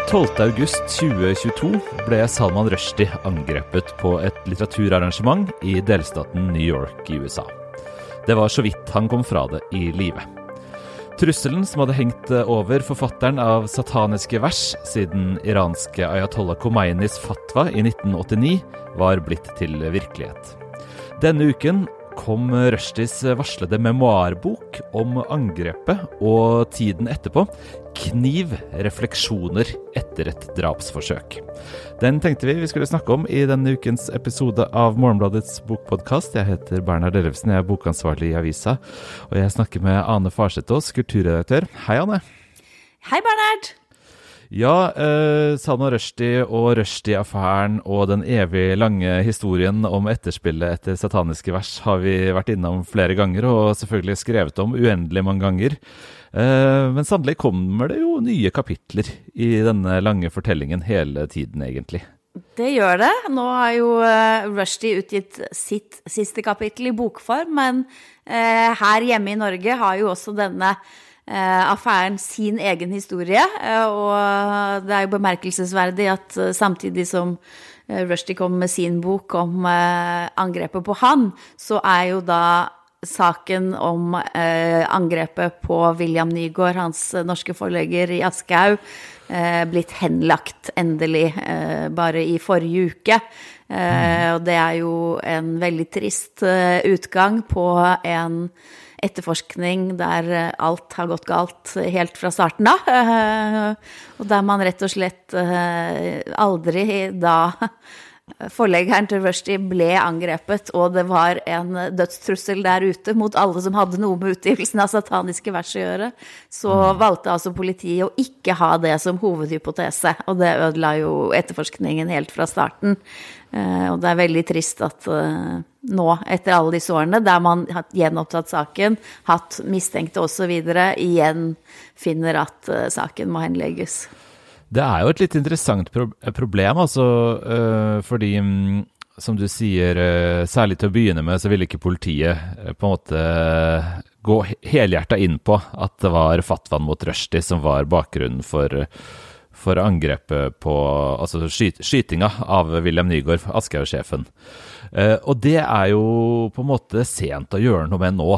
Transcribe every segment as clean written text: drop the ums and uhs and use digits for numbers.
12. august 2022 ble Salman Rushdie angrepet på et litteraturarrangement i delstaten New York i USA. Det var så vidt han kom fra det i live. Trusselen som hadde hengt over forfatteren av sataniske vers siden iranske Ayatollah Khomeinis fatwa i 1989 var blitt til virkelighet. Denne uken kom Rushdies varslede memoarbok om angrepet og tiden etterpå, Kniv, refleksjoner etter et drapsforsøk. Den tenkte vi skulle snakke om i denne ukens episode av Morgenbladets bokpodcast. Jeg heter Bernhard Ellefsen, jeg er bokansvarlig i Avisa, og jeg snakker med Ane Farsetås, kulturredaktør. Hei, Ane. Hei, Bernhard. Ja, Salman Rushdie og Rushdie-affæren og den evig lange historien om etterspillet etter sataniske vers har vi vært innom flere ganger og selvfølgelig skrevet om uendelig mange ganger. Men sannelig kommer det jo nye kapitler i denne lange fortellingen hele tiden egentlig. Det gjør det. Nå har jo Rushdie utgitt sitt siste kapittel i bokform, men her hjemme i Norge har jo også denne affæren sin egen historie, og det er jo bemerkelsesverdig at samtidig som Rushdie kom med sin bok om angrepet på han, så er jo da saken om angrepet på William Nygaard, hans norske forlegger i Aschehoug, blitt henlagt endelig bare i forrige uke. Og det er jo en veldig trist utgang på en etterforskning der alt har gått galt helt fra starten av, og der man rett og slett aldri da forleggeren til Rushdie ble angrepet, og det var en dødstrussel der ute mot alle som hadde noe med utgivelsen av sataniske vers å gjøre, så valgte altså politiet å ikke ha det som hovedhypotese, og det ødela jo etterforskningen helt fra starten. Og det er veldig trist at nå, etter alle disse årene, der man har gjenopptatt saken, hatt mistenkte og så videre, igjen finner at saken må henlegges. Det er jo et litt interessant problem, altså, fordi, som du sier, særlig til å begynne med, så ville ikke politiet på en måte gå helhjertet inn på at det var fatwaen mot Rushdie som var bakgrunnen for angrepet på, altså skytinga av William Nygaard, Aschehoug-sjefen. Og det er jo på en måte sent å gjøre noe med nå.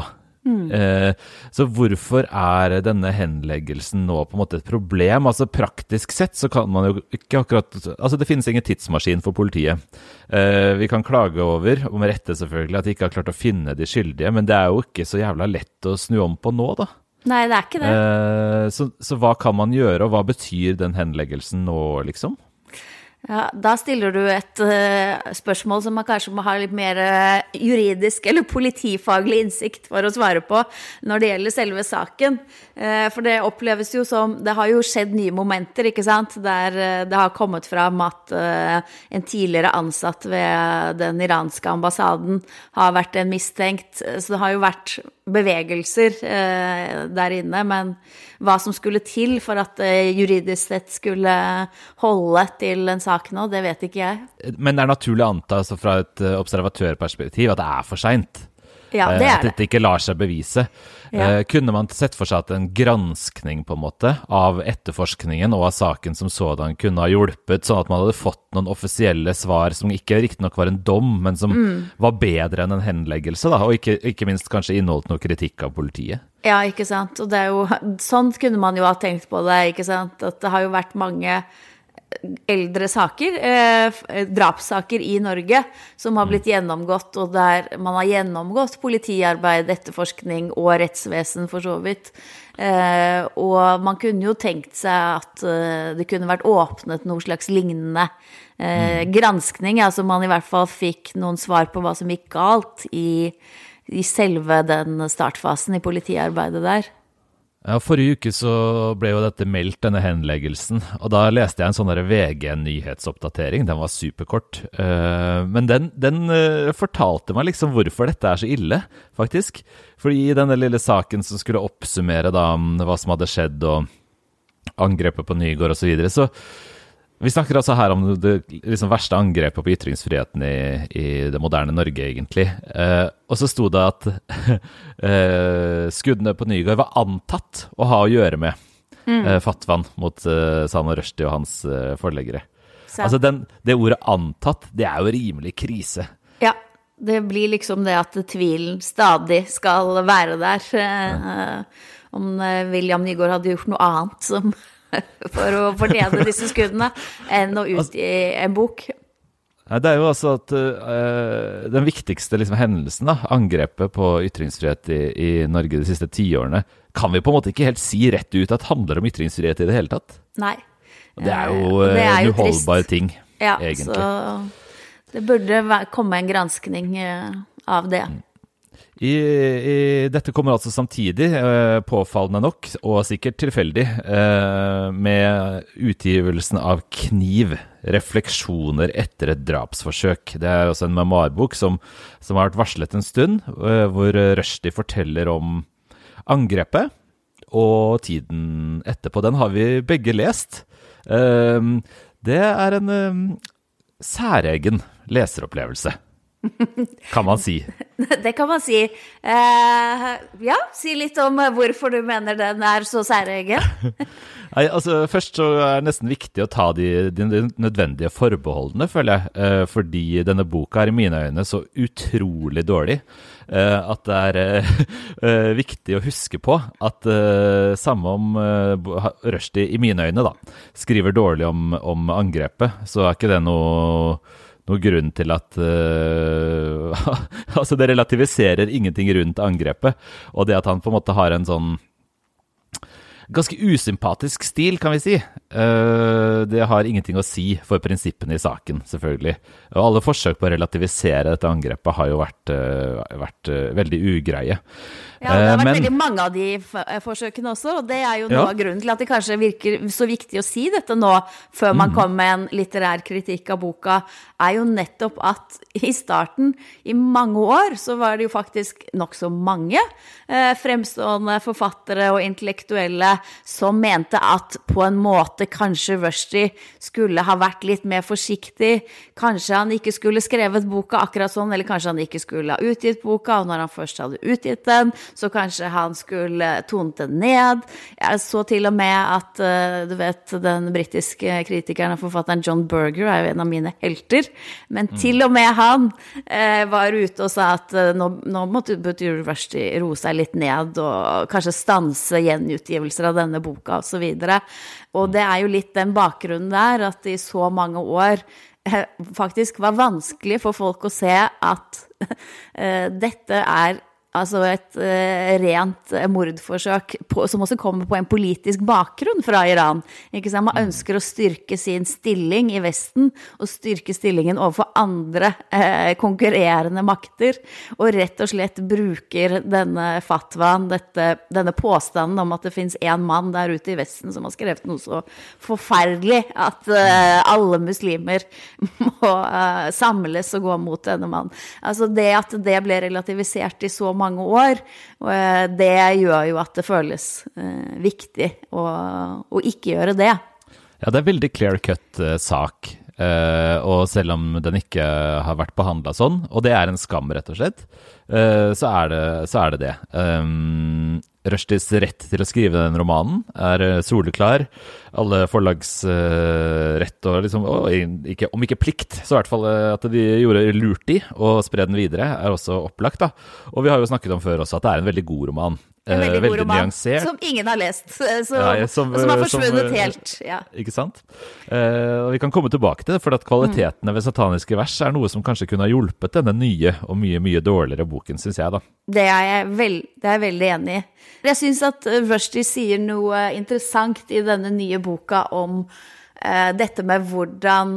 Så hvorfor er denne henleggelsen nå på en måte et problem? Altså praktisk sett så kan man jo ikke akkurat, altså det finnes ingen tidsmaskin for politiet. Vi kan klage over, og med rette selvfølgelig, at de ikke har klart å finne de skyldige, men det er jo ikke så jævla lett å snu om på nå da. Nei, det er ikke det. Så hva kan man gjøre, og hva betyr den henleggelsen nå liksom? Ja, da stiller du et spørsmål som man kanskje må ha litt mer juridisk eller politifaglig innsikt for å svare på når det gjelder selve saken. For det oppleves jo som, det har jo skjedd nye momenter, ikke sant? Der det har kommet fram at en tidligere ansatt ved den iranske ambassaden har vært en mistenkt. Så det har jo vært bevegelser der inne, men hva som skulle til for at juridisk sett skulle holde til en sak nå, det vet ikke jeg. Men det er naturlig å anta altså, fra et observatørperspektiv at det er for sent. Ja, det er det. At dette ikke lar seg bevise. Ja. Kunne man sett for seg at en granskning på en måte av etterforskningen og av saken som sådan kunne ha hjulpet, sånn at man hadde fått noen offisielle svar som ikke riktig nok var en dom, men som var bedre enn en henleggelse, da, og ikke minst kanskje inneholdt noe kritikk av politiet? Ja, ikke sant. Og det er jo, sånn kunne man jo ha tenkt på det, ikke sant? At det har jo vært mange eldre saker, drapssaker i Norge som har blitt gjennomgått, og der man har gjennomgått politiarbeid, etterforskning og rettsvesen for så vidt. Og man kunne jo tenkt seg at det kunne vært åpnet noe slags lignende granskning, altså man i hvert fall fikk noen svar på hva som gikk galt i selve den startfasen i politiarbeidet der. Ja, forrige uke så ble jo dette meldt, denne henleggelsen, og da leste jeg en sånn der VG-nyhetsoppdatering, den var superkort, men den fortalte meg liksom hvorfor dette er så ille, faktisk, fordi i denne lille saken som skulle oppsummere da hva som hadde skjedd og angrepet på Nygaard og så videre, så vi snakker altså her om det liksom verste angrepet på ytringsfriheten i det moderne Norge, egentlig. Og så sto det at skuddene på Nygaard var antatt å ha å gjøre med fatwaen mot Salman Rushdie og hans forleggere. Så. Altså det ordet antatt, det jo rimelig krise. Ja, det blir liksom det at tvilen stadig skal være der. Om William Nygaard hadde gjort noe annet for å fortjene disse skuddene, enn å utgi en bok. Det jo altså at den viktigste liksom, hendelsen, da, angrepet på ytringsfrihet i Norge de siste 10 årene, kan vi på en måte ikke helt si rett ut at handler om ytringsfrihet i det hele tatt. Nei. Det jo en uholdbar ting, ja, egentlig. Så det burde komme en granskning av det. Dette kommer altså samtidig, påfallende nok, og sikkert tilfeldig, med utgivelsen av Kniv, refleksjoner etter et drapsforsøk. Det også en memoarbok som har vært varslet en stund, hvor Rushdie forteller om angrepet, og tiden etterpå. Den har vi begge lest. Det en særegen leseropplevelse. Kan man si. Det kan man si. Ja, si litt om hvorfor du mener den så særegen. Nei, altså først så det nesten viktig å ta de nødvendige forbeholdene, føler jeg, fordi denne boka i mine øyne så utrolig dårlig, at det viktig å huske på at samme om Rushdie i mine øyne da, skriver dårlig om angrepet, så ikke det noe grunn til at altså det relativiserer ingenting rundt angrepet, og det at han på en måte har en sånn ganske usympatisk stil, kan vi si. Det har ingenting å si for prinsippene i saken, selvfølgelig. Og alle forsøk på å relativisere dette angrepet har jo vært veldig ugreie. Ja, det har vært veldig mange av de forsøkene også, og det jo noe av grunnen til at det kanskje virker så viktig å si dette nå, før man kommer med en litterær kritikk av boka, jo nettopp at i starten, i mange år, så var det jo faktisk nok så mange fremstående forfattere og intellektuelle som mente at på en måte kanskje Rushdie skulle ha vært litt mer forsiktig, kanskje han ikke skulle skrevet boka akkurat sånn, eller kanskje han ikke skulle ha utgitt boka, og når han først hadde utgitt den, så kanskje han skulle tone den ned. Jeg så til og med at, du vet, den britiske kritikeren og forfatteren John Berger jo en av mine helter, men til og med han var ute og sa at nå måtte Rushdie roe seg litt ned, og kanskje stanse gjenutgivelser av denne boka, og så videre. Og det jo litt den bakgrunnen der, at i så mange år faktisk var vanskelig for folk å se at dette altså et rent mordforsøk som også kommer på en politisk bakgrunn fra Iran. Ikke sant? Man ønsker å styrke sin stilling i Vesten og styrke stillingen overfor andre konkurrerende makter, og rett og slett bruker denne fatwaen, denne påstanden om at det finnes en mann der ute i Vesten som har skrevet noe så forferdelig at alle muslimer må samles og gå mot denne mannen. Altså det at det ble relativisert i så mange år, og det gjør jo at det føles viktig å ikke gjøre det. Ja, det veldig clear-cut sak, og selv om den ikke har vært behandlet sånn, og det en skam rett og slett, så det det. Rushdies rett til å skrive den romanen soleklar. Alle forlagsrett og liksom, om ikke plikt, så i hvert fall at de gjorde lurt i å spre den videre, også opplagt da. Og vi har jo snakket om før også at det en veldig god roman. En veldig god roman, nyansert. som ingen har lest, som har forsvunnet helt. Ja. Ikke sant? Og vi kan komme tilbake til det, for at kvalitetene ved sataniske vers noe som kanskje kunne ha hjulpet denne nye og mye, mye dårligere boken, synes jeg da. Det jeg veldig enig i. Jeg synes at Rushdie sier noe interessant i denne nye boka om dette med hvordan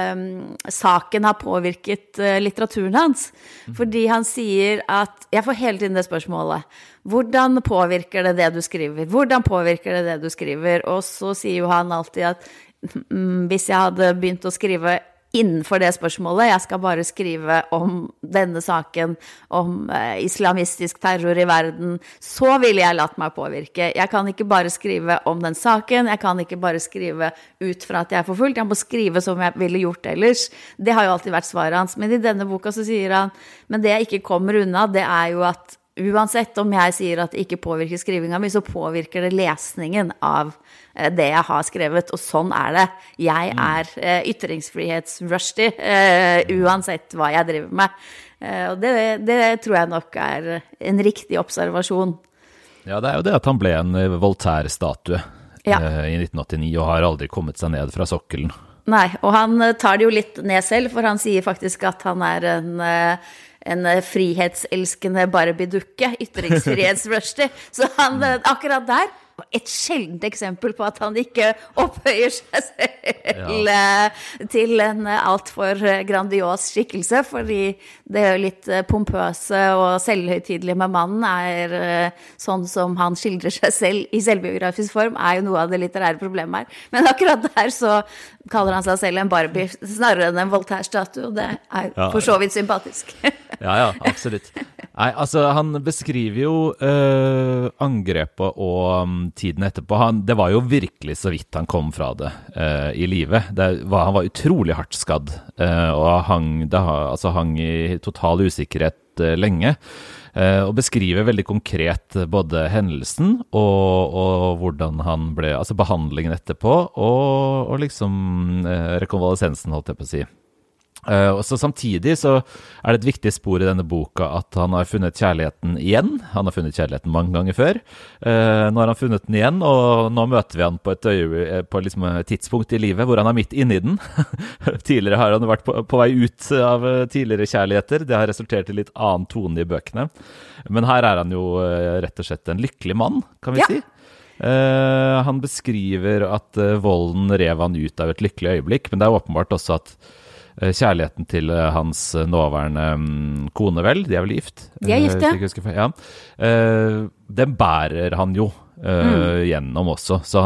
saken har påvirket litteraturen hans. Fordi han sier at, jeg får hele tiden det spørsmålet, hvordan påvirker det du skriver? Hvordan påvirker det du skriver? Og så sier jo han alltid at hvis jeg hadde begynt å skrive innenfor det spørsmålet, jeg skal bare skrive om denne saken, om islamistisk terror i verden, så ville jeg latt meg påvirke. Jeg kan ikke bare skrive om den saken, jeg kan ikke bare skrive ut fra at jeg forfulgt, jeg må skrive som jeg ville gjort ellers. Det har jo alltid vært svaret hans, men i denne boka så sier han, men det jeg ikke kommer unna, det jo at uansett om jeg sier at det ikke påvirker skrivinga mi, så påvirker det lesningen av det jeg har skrevet, og sånn det. Jeg ytringsfrihets-rusty, uansett hva jeg driver med. Og det tror jeg nok en riktig observasjon. Ja, det jo det at han ble en Voltaire-statue i 1989, og har aldri kommet seg ned fra sokkelen. Nei, og han tar det jo litt ned selv, for han sier faktisk at han en frihetselskende Barbie-dukke, ytringsfrihets-rusty. Så han, akkurat der, et sjeldent eksempel på at han ikke opphøyer seg selv til en alt for grandios skikkelse, fordi det jo litt pompøse og selvhøytidelige med mannen sånn som han skildrer seg selv i selvbiografisk form, jo noe av det litterære problemet her. Men akkurat der så kaller han seg selv en Barbie, snarere enn en Voltaire-statue, og det for så vidt sympatisk. Ja, absolutt. Nei, altså han beskriver jo angrepet og tiden etterpå. Det var jo virkelig så vidt han kom fra det i livet. Han var utrolig hardt skadd, og hang i total usikkerhet lenge. Og beskriver veldig konkret både hendelsen og hvordan han ble, altså behandlingen etterpå, og liksom rekonvalesensen, holdt jeg på å si. Og så samtidig så det et viktig spor i denne boka at han har funnet kjærligheten igjen. Han har funnet kjærligheten mange ganger før. Nå har han funnet den igjen, og nå møter vi han på på liksom et tidspunkt i livet hvor han midt inne i den. Tidligere har han vært på vei ut av tidligere kjærligheter. Det har resultert i litt annen tone i bøkene. Men her han jo rett og slett en lykkelig mann, kan vi si. Han beskriver at volden rev han ut av et lykkelig øyeblikk, men det åpenbart også at kjærligheten til hans nåværende kone, vel, de vel gift? De gift, ja. Den bærer han jo gjennom også, så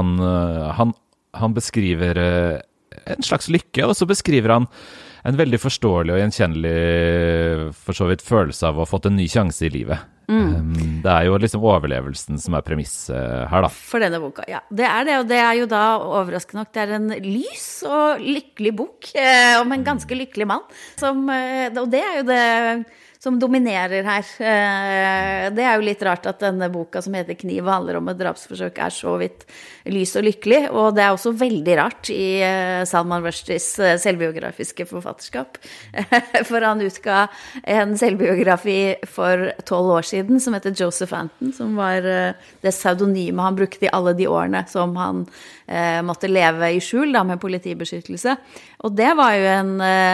han beskriver en slags lykke, og så beskriver han en veldig forståelig og gjenkjennelig for så vidt følelse av å ha fått en ny sjanse i livet. Det jo liksom overlevelsen som premiss her da. For denne boka, ja. Det det, og det jo da overraskende nok, det en lys og lykkelig bok om en ganske lykkelig mann, og det jo det som dominerer her. Det jo litt rart at denne boka som heter Kniv og handler om et drapsforsøk så vidt lys og lykkelig, og det også veldig rart i Salman Rushdies selvbiografiske forfatterskap. For han utga en selvbiografi for 12 år siden som heter Joseph Anton, som var det pseudonymet han brukte i alle de årene som han måtte leve i skjul da, med politibeskyttelse. Og det var jo en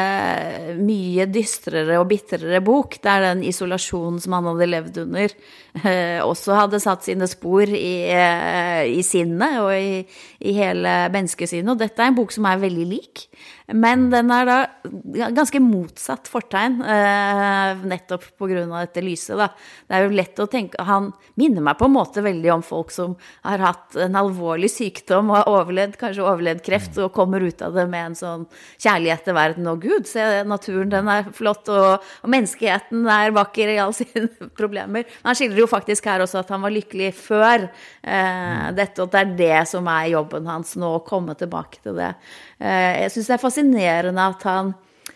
mye dystrere og bittrere bok, der den isolasjonen som han hadde levd under også hadde satt sine spor i sinnet og i hele menneskesynet. Og dette en bok som veldig lik, men den da ganske motsatt fortegn, nettopp på grunn av dette lyset da. Det jo lett å tenke, han minner meg på en måte veldig om folk som har hatt en alvorlig sykdom og har kanskje overlevd kreft og kommer ut av det med en sånn kjærlighet til verden og Gud. Se, naturen den flott, og menneskeheten vakker i alle sine problemer. Men han skildrer jo faktisk her også at han var lykkelig før dette, og det det som jobben hans nå, å komme tilbake til det. Jeg synes det fascinerende at han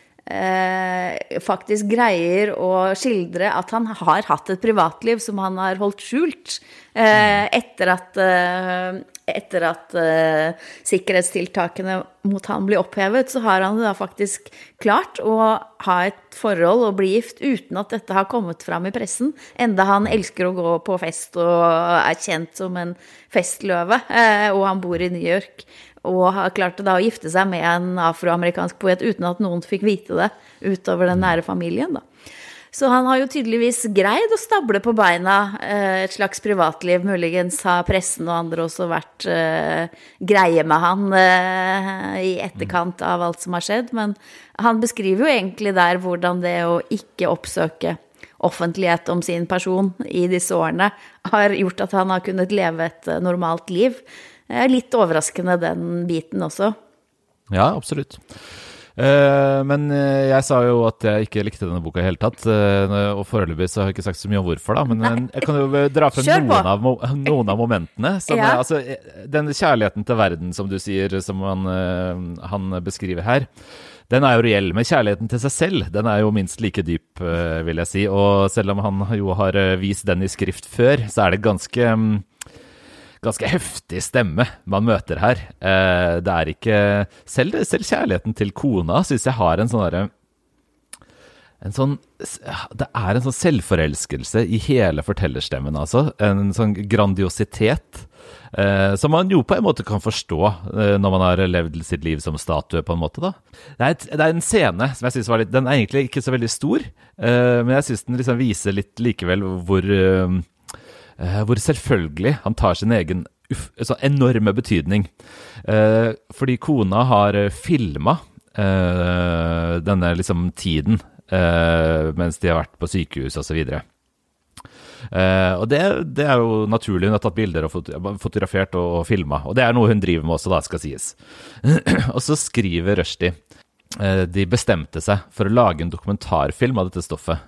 faktisk greier å skildre at han har hatt et privatliv som han har holdt skjult etter at sikkerhetstiltakene mot han blir opphevet, så har han da faktisk klart å ha et forhold og bli gift uten at dette har kommet fram i pressen, enda han elsker å gå på fest og kjent som en festløve, og han bor i New York og har klart da å gifte seg med en afroamerikansk poet uten at noen fikk vite det utover den nære familien da. Så han har jo tydeligvis greid å stable på beina et slags privatliv, muligens har pressen og andre også vært greie med han i etterkant av alt som har skjedd, men han beskriver jo egentlig der hvordan det å ikke oppsøke offentlighet om sin person i disse årene har gjort at han har kunnet leve et normalt liv. Litt overraskende den biten også. Ja, absolutt. Men jeg sa jo at jeg ikke likte denne boka i hele tatt, og foreløpig så har jeg ikke sagt så mye om hvorfor da, men jeg kan jo dra frem noen av momentene, som altså, den kjærligheten til verden, som du sier, som han beskriver her, den jo reell, men kjærligheten til seg selv, den jo minst like dyp, vil jeg si, og selv om han jo har vist den i skrift før, så det ganske heftig stemme man møter her. Det ikke selv kjærligheten til kona synes jeg har en sånn det en sånn selvforelskelse i hele fortellerstemmen, altså. En sånn grandiositet som man jo på en måte kan forstå når man har levd sitt liv som statue på en måte da. Det en scene som jeg synes var litt, den egentlig ikke så veldig stor, men jeg synes den liksom viser litt likevel hvor selvfølgelig han tar sin egen så enorme betydning. Fordi kona har filmet denne liksom tiden mens de har vært på sykehus og så videre. Og det jo naturlig, hun har tatt bilder og fotografert og filmet, og det noe hun driver med også da, skal sies. Og så skriver Rushdie, de bestemte seg for å lage en dokumentarfilm av dette stoffet.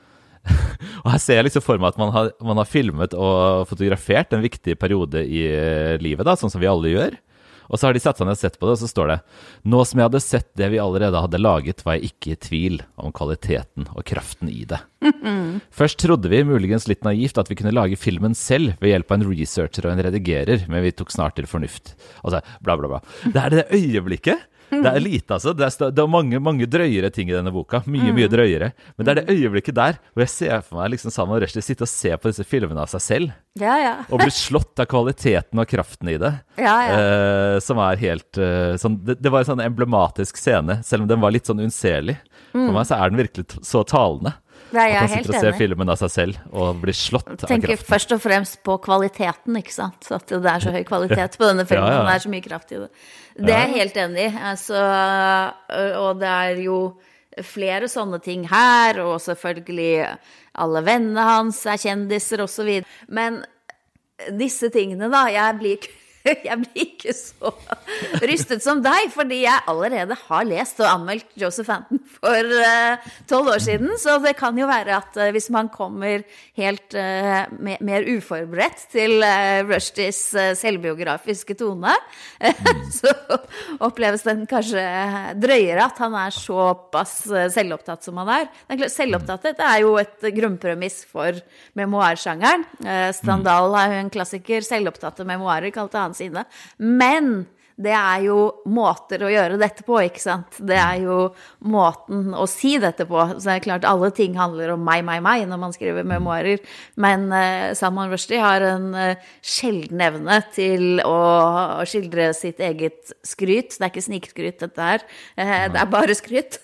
Og her ser jeg liksom for meg at man har filmet og fotografert en viktig periode i livet da, sånn som vi alle gjør. Og så har de satt seg ned og sett på det, og så står det: «Nå som jeg hadde sett det vi allerede hadde laget, var jeg ikke i tvil om kvaliteten og kraften i det.» Først trodde vi, muligens litt naivt, at vi kunne lage filmen selv ved hjelp av en researcher og en redigerer, men vi tok snart til fornuft. Og så bla bla bla. Det det øyeblikket. Det lite, altså. Det mange drøyere ting i denne boka. Mye drøyere. Men det det øyeblikket der, hvor jeg ser for meg liksom Salman Rushdie sitte og se på disse filmene av seg selv. Og bli slått av kvaliteten og kraften i det. Som helt sånn, det var en sånn emblematisk scene, selv om den var litt sånn unnselig. For meg så den virkelig så talende. At han sitter og ser filmen av seg selv og blir slått av kraften. Tenker først og fremst på kvaliteten, ikke sant? Så at det så høy kvalitet på denne filmen, det så mye kraft i det. Det jeg helt enig i. Altså, og det jo flere sånne ting her, og selvfølgelig alle vennene hans kjendiser og så videre. Men disse tingene da, jeg blir ikke så rystet som deg, fordi jeg allerede har lest og anmeldt Joseph Anton for 12 år siden, så det kan jo være at hvis man kommer helt mer uforberedt til Rushdies selvbiografiske tone, så oppleves den kanskje drøyere at han såpass selvopptatt som han Selvopptatthet jo et grunnpremiss for memoarsjangeren. Stendhal jo en klassiker, selvopptatte memoarer kalte han sine. Men det jo måter å gjøre dette på, ikke sant? Det jo måten å si dette på. Så det klart, alle ting handler om meg når man skriver memoarer. Men Salman Rushdie har en sjelden evne til å skildre sitt eget skryt. Det ikke snikskryt dette her. Det bare skryt.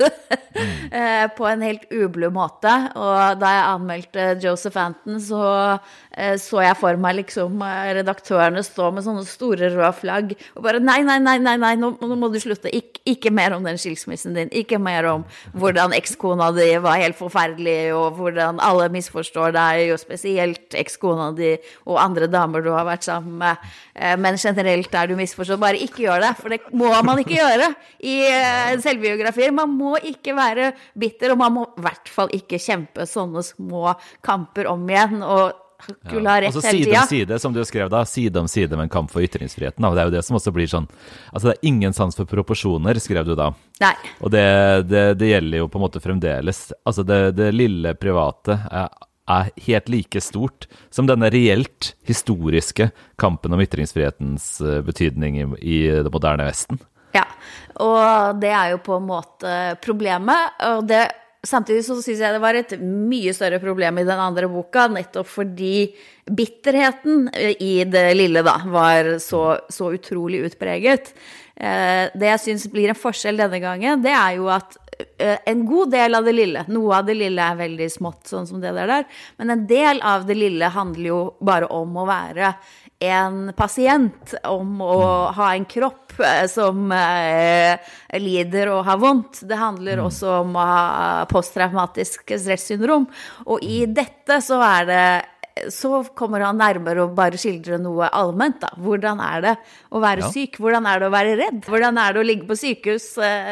På en helt ublu måte. Og da jeg anmeldte Joseph Anton, så jeg for meg liksom redaktørene stå med sånne store røde flagg og bare nei, nå må du slutte. Ikke mer om den skilsmissen din. Ikke mer om hvordan ekskona di var helt forferdelig, og hvordan alle misforstår deg, og spesielt ekskona di og andre damer du har vært sammen med. Men generelt du misforstått. Bare ikke gjør det, for det må man ikke gjøre i selvbiografier. Man må ikke være bitter, og man må i hvert fall ikke kjempe sånne små kamper om igjen, og skulle ha rett hele tiden. Side om side, som du skrev da, side om side med en kamp for ytringsfriheten. Og det jo det som også blir sånn, altså det ingen sans for proporsjoner, skrev du da. Nei. Og det gjelder jo på en måte fremdeles. Altså det lille private helt like stort som denne reelt historiske kampen om ytringsfrihetens betydning i det moderne Vesten. Ja, og det jo på en måte problemet, og samtidig så synes jeg det var et mye større problem i den andre boka, nettopp fordi bitterheten i det lille da, var så utrolig utpreget. Det jeg synes blir en forskjell denne gangen, det jo at en god del av det lille, noe av det lille veldig smått, sånn som det der, men en del av det lille handler jo bare om å være en pasient, om å ha en kropp som lider og har vondt. Det handler også om å ha posttraumatisk stressyndrom. Og i dette så det så kommer han nærmere å bare skildre noe allment da. Hvordan det å være syk? Hvordan det å være redd? Hvordan det å ligge på sykehus?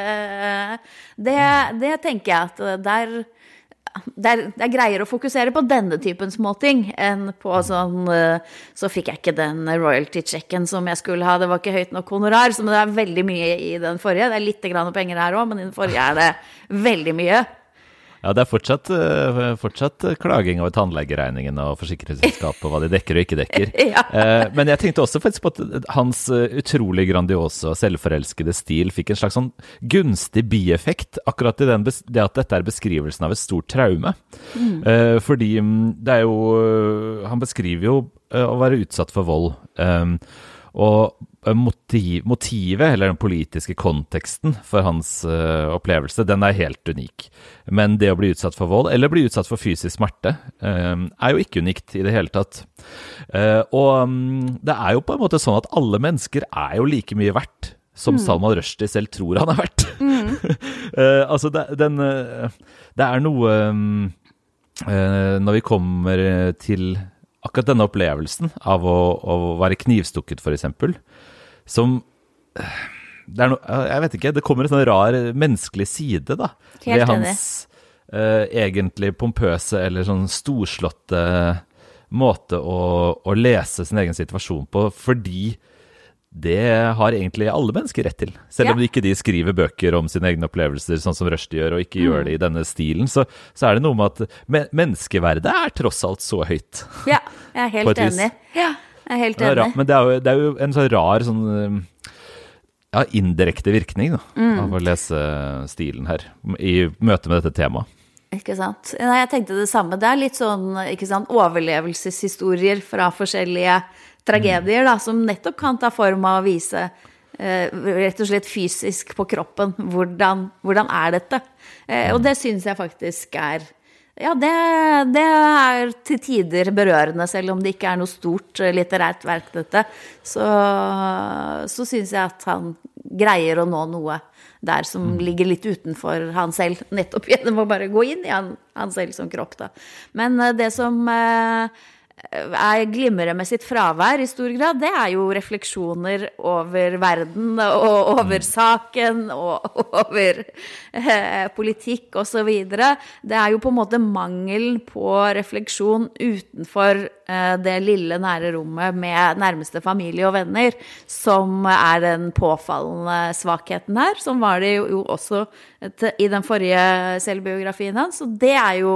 Det tenker jeg at det greier å fokusere på denne typen småting enn på sånn, så fikk jeg ikke den royalty-checken som jeg skulle ha, det var ikke høyt nok honorar, så det veldig mye i den forrige, det litt grann penger her også, men i den forrige det veldig mye. Ja, det fortsatt klaging over tannlegeregningen og forsikringsselskap og hva de dekker og ikke dekker. Ja. Men jeg tenkte også faktisk på at hans utrolig grandiose og selvforelskede stil fikk en slags sånn gunstig bieffekt, akkurat i det at dette beskrivelsen av et stort traume. Fordi det jo, han beskriver jo å være utsatt for vold, og motivet, eller den politiske konteksten for hans opplevelse, den helt unik. Men det å bli utsatt for vold, eller bli utsatt for fysisk smerte, jo ikke unikt i det hele tatt. Og det jo på en måte sånn at alle mennesker jo like mye verdt som Salman Rushdie selv tror han verdt. Altså, det noe når vi kommer til akkurat denne opplevelsen av å være knivstukket, for eksempel, som jeg vet ikke, det kommer en sånn rar menneskelig side da, ved hans egentlig pompøse eller sånn storslåtte måte å lese sin egen situasjon på, fordi det har egentlig alle mennesker rett til. Selv om ikke de skriver bøker om sine egne opplevelser, sånn som Rushdie gjør, og ikke gjør det i denne stilen, så det noe med at menneskeverdet tross alt så høyt. Ja, jeg helt enig. Ja, jeg helt enig. Men det jo en sånn rar, sånn, indirekte virkning da, av å lese stilen her, i møte med dette temaet. Ikke sant? Nei, jeg tenkte det samme. Det litt sånn, ikke sant, overlevelseshistorier fra forskjellige tragedier da, som nettopp kan ta form av å vise rett og slett fysisk på kroppen hvordan dette? Og det synes jeg faktisk ja, det til tider berørende, selv om det ikke noe stort litterært verk dette, så synes jeg at han greier å nå noe der som ligger litt utenfor han selv, nettopp gjennom å bare gå inn i han selv som kropp da. Men det som glimrer med sitt fravær i stor grad, det jo refleksjoner over verden og over saken og over politikk og så videre. Det jo på en måte mangelen på refleksjon utenfor det lille nære rommet med nærmeste familie og venner som den påfallende svakheten her, som var det jo også i den forrige selvbiografien hans, og det jo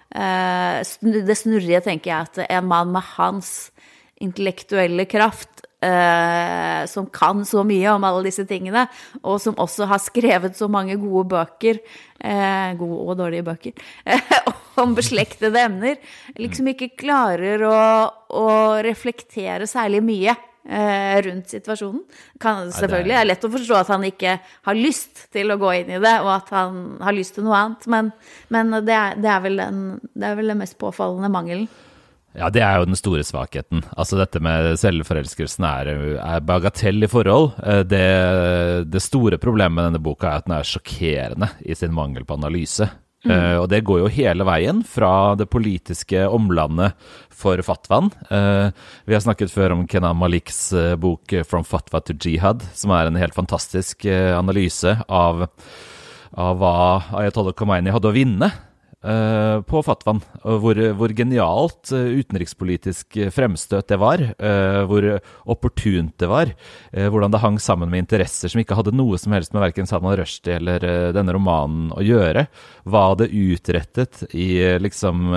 det snurrige, tenker jeg, at en mann med hans intellektuelle kraft som kan så mye om alle disse tingene, og som også har skrevet så mange gode bøker, gode og dårlige bøker, om beslektede emner, liksom ikke klarer å reflektere særlig mye rundt situasjonen. Selvfølgelig lett å forstå at han ikke har lyst til å gå inn i det, og at han har lyst til noe annet, men det vel den mest påfallende mangelen. Ja, det jo den store svakheten. Altså dette med selvforelskelsen bagatell i forhold. Det store problemet med denne boka at den sjokkerende i sin mangel på analyse. Og det går jo hele veien fra det politiske omlandet for fatwaen. Vi har snakket før om Kenan Maliks bok From Fatwa to Jihad, som en helt fantastisk analyse av hva Ayatollah Khomeini hadde å vinne på fatwaen, hvor genialt utenrikspolitisk fremstøt det var, hvor opportunt det var, hvordan det hang sammen med interesser som ikke hadde noe som helst med hverken Salman Rushdie eller denne romanen å gjøre, hva det utrettet i liksom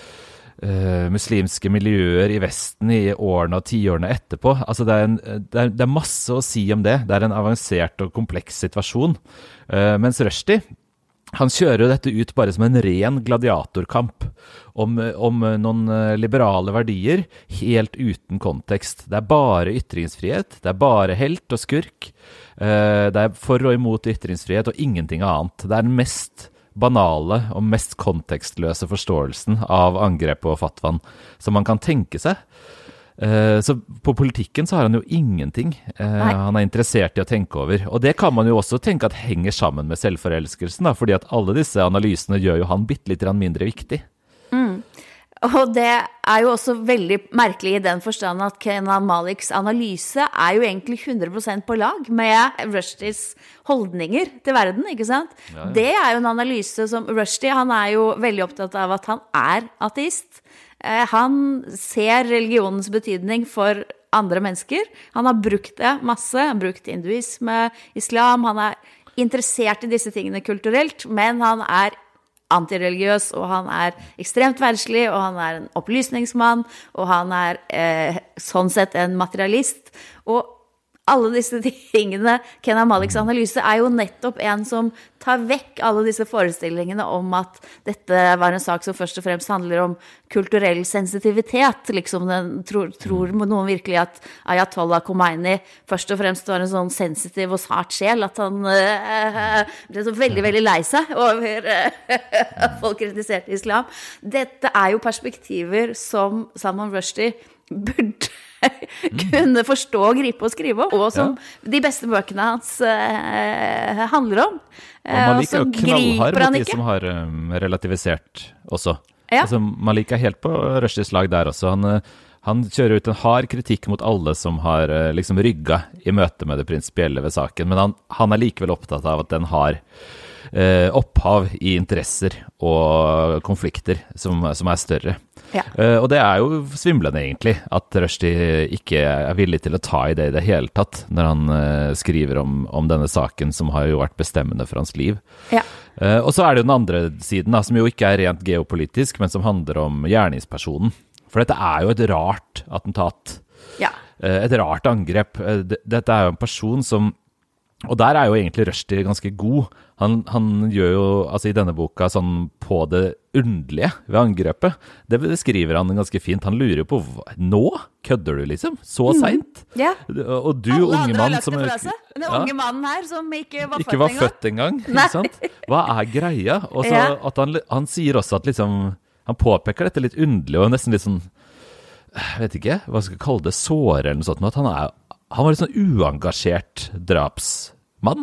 muslimske miljøer i Vesten i årene og 10-årene etterpå. Altså det masse å si om det. Det en avansert og kompleks situasjon. Mens Rushdie, han kjører jo dette ut bare som en ren gladiatorkamp om noen liberale verdier, helt uten kontekst. Det bare ytringsfrihet, det bare helt og skurk. Det for og imot ytringsfrihet og ingenting annet. Det den mest banale og mest kontekstløse forståelsen av angrepet og fatwaen som man kan tenke seg. Så på politikken så har han jo ingenting han interessert i å tenke over, og det kan man jo også tenke at henger sammen med selvforelskelsen da, fordi at alle disse analysene gjør jo han bitte litt mindre viktig. Og det jo også veldig merkelig I den forstand at Kenan Maliks analyse jo egentlig 100% på lag med Rushdies holdninger til verden, ikke sant? Ja, ja. Det jo en analyse som Rushdie, han jo veldig opptatt av at han ateist. Han ser religionens betydning for andre mennesker. Han har brukt det masse, han har brukt hinduisme, islam, han interessert I disse tingene kulturelt, men han antireligiøs, og han ekstremt verdslig, og han en opplysningsmann, og han sånn sett en materialist, og alle disse tingene, Kenan Maliks analyse jo nettopp en som tar vekk alle disse forestillingene om at dette var en sak som først og fremst handler om kulturell sensitivitet, liksom tror noen virkelig at Ayatollah Khomeini først og fremst var en sånn sensitiv og sart sjel, at han ble så veldig, veldig lei seg over at folk kritiserte islam. Dette jo perspektiver som Salman Rushdie burde kunne forstå, gripe og skrive om, og som de beste bøkene hans handler om. Og Malik jo knallhard mot de som har relativisert også. Ja. Altså, Malik helt på Rushdies lag der også. Han kjører ut en hard kritikk mot alle som har liksom rygga I møte med det prinsipielle ved saken, men han likevel opptatt av at den har opphav I interesser og konflikter som større. Ja. Og det jo svimlende egentlig, at Rushdie ikke villig til å ta I det hele tatt, når han skriver om denne saken som har jo vært bestemmende for hans liv. Ja. Og så det jo den andre siden, da, som jo ikke rent geopolitisk, men som handler om gjerningspersonen. For dette jo et rart attentat. Ja. Et rart angrep. Dette jo en person som, og der jo egentlig Rushdie ganske god. Han gjør jo, altså I denne boka, sånn på det underlige ved angrepet. Det beskriver han ganske fint. Han lurer på, nå kødder du liksom? Så sent? Ja. Og du, alle unge mann som... Den unge mannen her som ikke var født engang. Ikke sant? Hva greia? Og så at han sier også at liksom, han påpeker dette litt underlig, og nesten litt sånn, jeg vet ikke, hva skal jeg kalle det, såre eller noe sånt, men at han var litt sånn uengasjert drapsmann.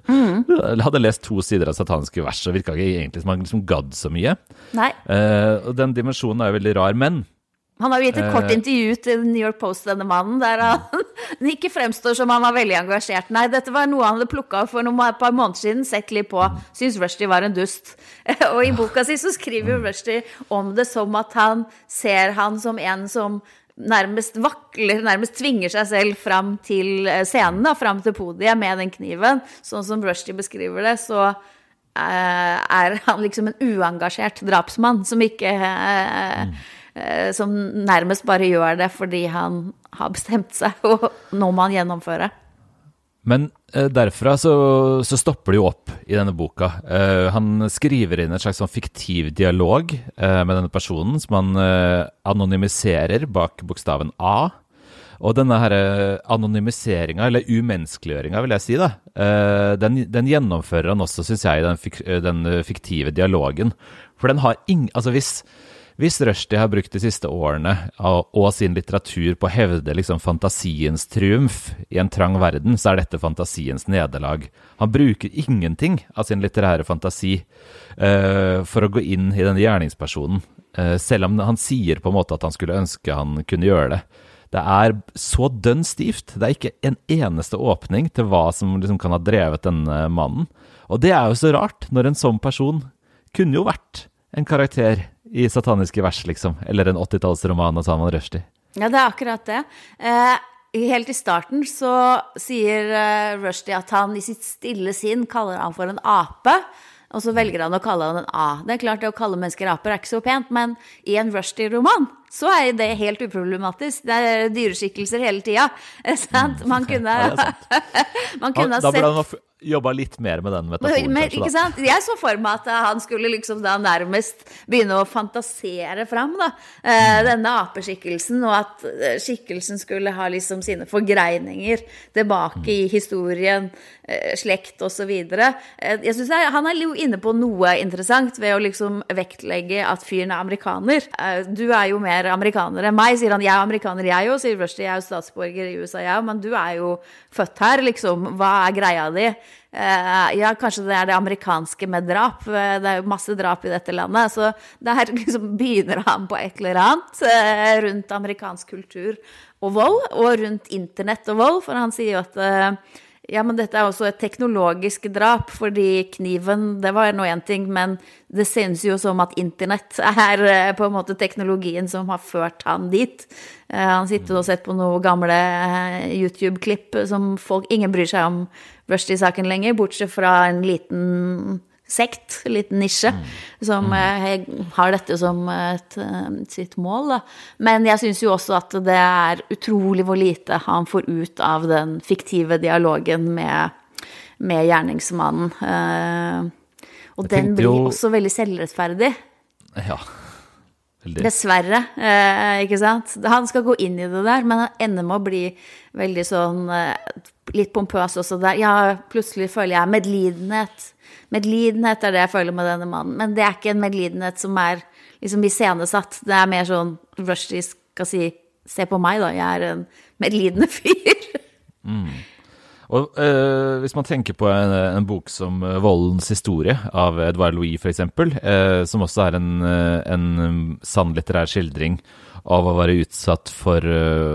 Jeg hadde lest 2 sider av sataniske vers, og virket ikke egentlig som han liksom gadd så mye. Nei. Og den dimensjonen jo veldig rar, men... Han har jo gitt et kort intervju til New York Post, denne mannen, der han ikke fremstår som han var veldig engasjert. Nei, dette var noe han hadde plukket av for et par måneder siden, sett litt på, synes Rushdie var en dust. Og I boka si så skriver Rushdie om det som at han ser han som en som nærmest vakler, nærmest tvinger seg selv fram til scenen, fram til podiet med den kniven. Sånn som Rushdie beskriver det, så han liksom en uengasjert drapsmann som ikke... som nærmest bare gjør det fordi han har bestemt seg, og nå må han gjennomføre. Men derfra så stopper det jo opp I denne boka. Han skriver inn et slags sånn fiktiv dialog med denne personen, som han anonymiserer bak bokstaven A. Og denne her anonymiseringen, eller umenneskeliggjøringen vil jeg si da, den gjennomfører han også, synes jeg, den fiktive dialogen. For den har altså hvis Rushdie har brukt de siste årene og sin litteratur på å hevde liksom fantasiens triumf I en trang verden, så dette fantasiens nederlag. Han bruker ingenting av sin litterære fantasi for å gå inn I denne gjerningspersonen, selv om han sier på en måte at han skulle ønske han kunne gjøre det. Det så dønn stivt. Det ikke en eneste åpning til hva som liksom kan ha drevet denne mannen. Og det jo så rart, når en sånn person kunne jo vært en karakter I sataniske vers, liksom, eller en 80-tallsroman av Salman Rushdie. Ja, det akkurat det. Helt I starten så sier Rushdie at han I sitt stille sinn kaller han for en ape, og så velger han å kalle han en A. Det klart det å kalle mennesker aper ikke så pent, men I en Rushdie-roman så det helt uproblematisk. Det dyreskikkelser hele tiden. Sant? Man kunne, man kunne da burde han jobba litt mer med den metaforen. Men, ikke sant? Jeg så for meg at han skulle liksom da nærmest begynne å fantasere fram da, denne apeskikkelsen, og at skikkelsen skulle ha liksom sine forgreininger tilbake I historien, slekt og så videre. Jeg synes han jo inne på noe interessant ved å liksom vektlegge at fyren amerikaner. Du jo mer amerikaner enn meg, sier han. Jeg amerikaner, jeg også, sier Rushdie, jeg jo statsborger I USA, jeg, men du jo født her, liksom. Hva greia di? ja, kanskje det det amerikanske med drap. Det jo masse drap i dette landet, så der liksom begynner han på et eller annet rundt amerikansk kultur og vold, og rundt internett og vold, for han sier jo at ja, men dette også et teknologisk drap, fordi kniven, det var nå en ting, men det synes jo som at internett på en måte teknologien som har ført han dit. Han sitter og sett på noen gamle YouTube-klipp som ingen bryr seg om Rushdie-saken lenger, bortsett fra en liten sekt, en liten nisje, som har dette som sitt mål. Da. Men jeg synes jo også at det utrolig hvor lite han får ut av den fiktive dialogen med gjerningsmannen. Og den blir også veldig selvrettferdig. Ja, veldig. Dessverre, ikke sant? Han skal gå inn i det der, men han ender med å bli veldig sånn, litt pompøs også der. Ja, plutselig føler jeg medlidenhet. Medlidenhet det jeg føler med denne mannen, men det ikke en medlidenhet som liksom iscenesatt. Det mer sånn, Rushdie skal si, se på meg da, jeg en medlidende fyr. Og hvis man tenker på en bok som Voldens historie av Edouard Louis for eksempel, som også en sann litterær skildring av å være utsatt for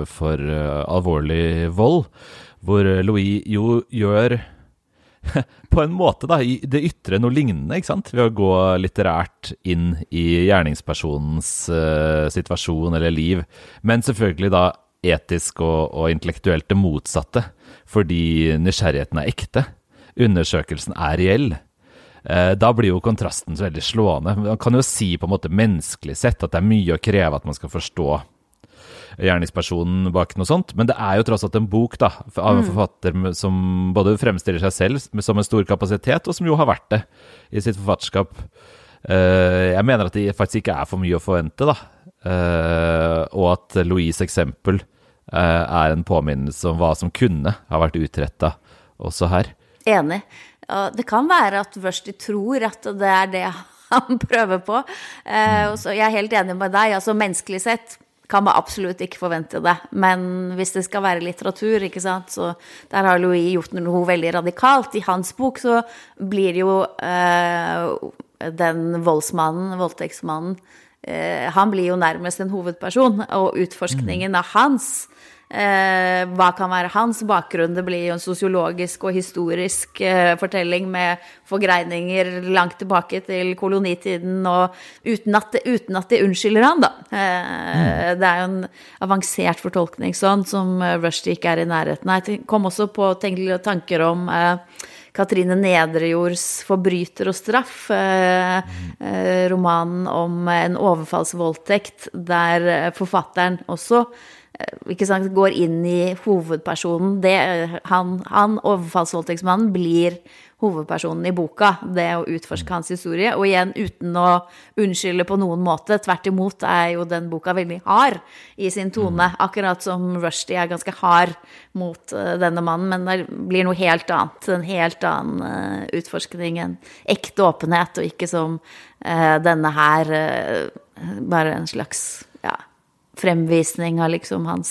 alvorlig vold, hvor Louis jo gjør på en måte da, i det ytre noe lignende, ikke sant? Ved å gå litterært inn i gjerningspersonens situasjon eller liv, men selvfølgelig da etisk og intellektuelt det motsatte, fordi nysgjerrigheten ekte, undersøkelsen reell. Da blir jo kontrasten så veldig slående. Man kan jo si på en måte menneskelig sett at det mye å kreve at man skal forstå gjerningspersonen bak noe sånt, men det jo tross alt en bok da, av en forfatter som både fremstiller seg selv som en stor kapasitet, og som jo har vært det i sitt forfatterskap. Jeg mener at det faktisk ikke for mye å forvente da, og at Louis' eksempel en påminnelse om hva som kunne ha vært utrettet også her. Enig. Det kan være at Rushdie tror at det det han prøver på, så jeg helt enig med deg, altså menneskelig sett kan man absolutt ikke forvente det, men hvis det skal være litteratur, ikke sant, så der har Louis gjort noe veldig radikalt. I hans bok så blir jo den voldtektsmannen, han blir jo nærmest en hovedperson, og utforskningen av hans, hva kan være hans bakgrunn, det blir jo en sosiologisk og historisk fortelling med forgreininger langt tilbake til kolonitiden, og uten at det unnskylder han da. Det jo en avansert fortolkning sånn, som Rushdie ikke i nærheten. Jeg kom også på tanker om Katrine Nedrejords Forbryter og straff, romanen om en overfallsvoldtekt, der forfatteren også ikke sant, går inn i hovedpersonen. Han overfallsvoldtektsmannen blir hovedpersonen i boka, det å utforske hans historie, og igjen uten å unnskylde på noen måte, tvert imot jo den boka veldig hard i sin tone, akkurat som Rushdie ganske hard mot denne mannen, men det blir noe helt annet, en helt annen utforskning, en ekte åpenhet, og ikke som denne her, bare en slags, fremvisning av liksom hans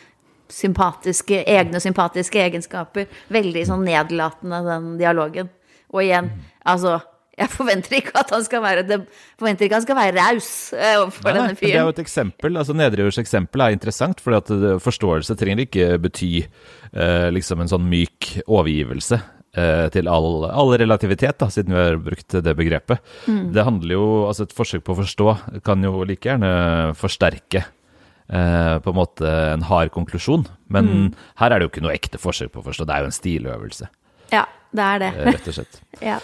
egne sympatiske egenskaper, veldig sånn nedlatende den dialogen. Og igjen, altså, jeg forventer ikke at han skal være raus for denne fyren. Det jo et eksempel, altså Nedrejords eksempel interessant, fordi at forståelse trenger ikke bety liksom en sånn myk overgivelse til all relativitet da, siden vi har brukt det begrepet. Det handler jo, altså et forsøk på å forstå kan jo like gjerne forsterke på en måte en hard konklusjon, men her det jo ikke noe ekte forsøk på å forstå, det jo en stiløvelse. Ja, det det. Rett og slett. Ja.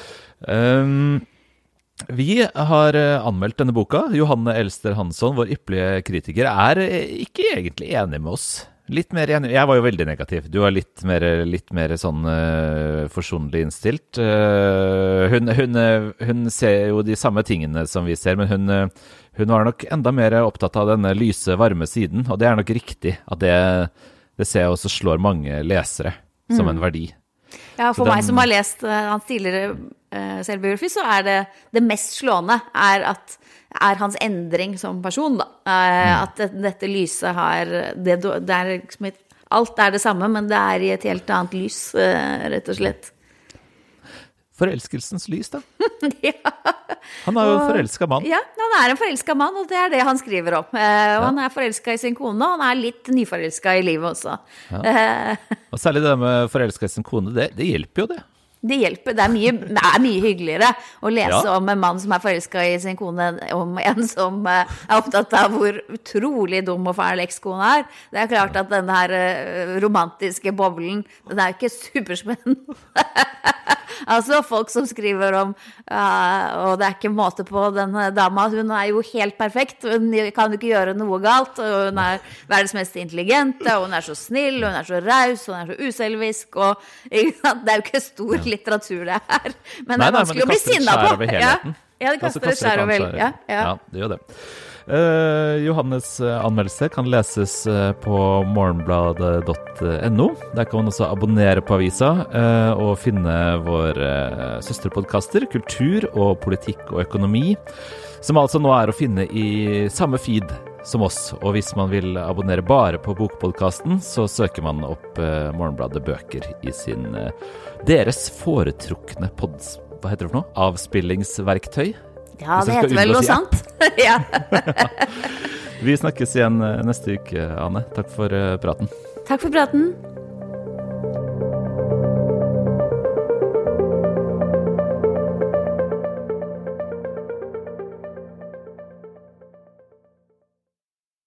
Vi har anmeldt denne boka. Johanne Elster Hansson, vår ypperlige kritiker, ikke egentlig enig med oss. Litt mer enig. Jeg var jo veldig negativ. Du var litt mer sånn forsonlig innstilt. Hun ser jo de samme tingene som vi ser, men hun var nok enda mer opptatt av denne lyse, varme siden, og det nok riktig at det ser jeg også slår mange lesere som en verdi. Ja, for meg som har lest hans tidligere selvbiografi, så det mest slående at hans endring som person da. At dette lyset har det liksom alt det samme, men det i et helt annet lys, rett og slett. Forelskelsens lys, da. Ja. Han er jo forelsket mann. Ja, han er en forelsket mann, og det er det han skriver om. Og han er forelsket i sin kone, og han er litt nyforelsket i livet også. Og særlig det med forelsket i sin kone, det hjelper jo det. Det hjelper. Det er mye hyggeligere å lese om en mann som er forelsket i sin kone, om en som er opptatt av hvor utrolig dum og fæl ekskone er. Det er klart at denne her romantiske boblen, den er jo ikke superspennende. Altså folk som skriver om, og det er ikke måte på denne dama, hun er jo helt perfekt, hun kan jo ikke gjøre noe galt, og hun er verdens mest intelligente, og hun er så snill, og hun er så raus, og hun er så uselvisk, og det er jo ikke stor litteratur det her, men det er vanskelig å bli sinnet på. Ja, det kaster et skjær over hele. Ja, det gjør det. Johannes anmeldelse kan leses på morgenbladet.no. Der kan man også abonnere på avisa og finne våre søsterpodcaster, kultur og politikk og økonomi, som altså nå er å finne i samme feed som oss. Og hvis man vil abonnere bare på bokpodcasten, så søker man opp Morgenbladet bøker i sin deres foretrukne hva heter det for noe? Avspillingsverktøy. Ja, det heter vel noe sant. Ja. Vi snakkes igjen neste uke, Anne. Takk for praten. Takk for praten.